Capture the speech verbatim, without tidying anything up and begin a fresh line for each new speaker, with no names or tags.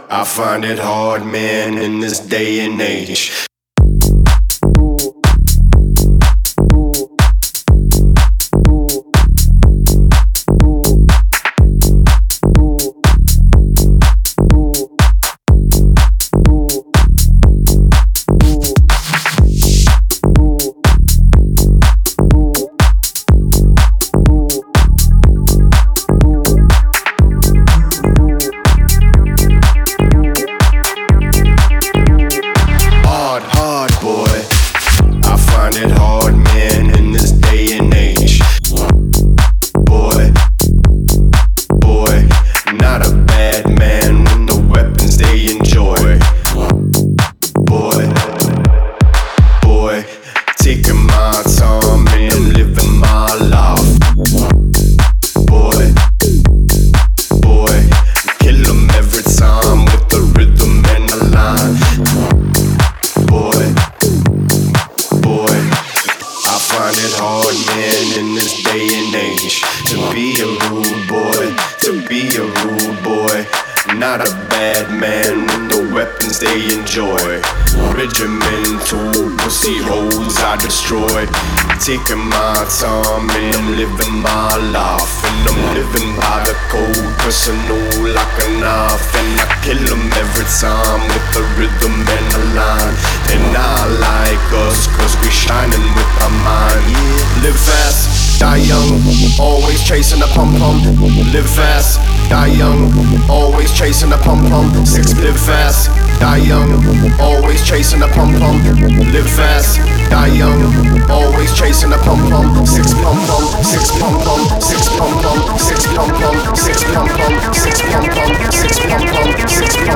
I find it hard, man, in this day and age. It hard, man, in this day and age. Boy, boy, not a bad man when the weapons they enjoy. Boy, boy, taking my time and I'm living my life. Boy, boy, kill 'em every time with the rhythm and the line. Boy, boy, I find it hard, man, in this day and age to be a rude boy, to be a rude boy. Not a bad man when the weapons they enjoy. Regimental pussy holes I destroy. Taking my time and I'm living my life. And I'm living by the code, personal like a knife. And I kill 'em every time with the rhythm and the line. And I like us cause we shining with our mind. Live fast, die young, always chasing the pum-pum. Live fast, die young, always chasing the pum-pum. Six, live fast, die young, always chasing the pum-pum. Live fast, die young, always chasing the pum-pum. Six pum-pum, six pum-pum, six pum-pum, six pum-pum, six pum-pum, six pum-pum, six pum-pum, six pum-pum, six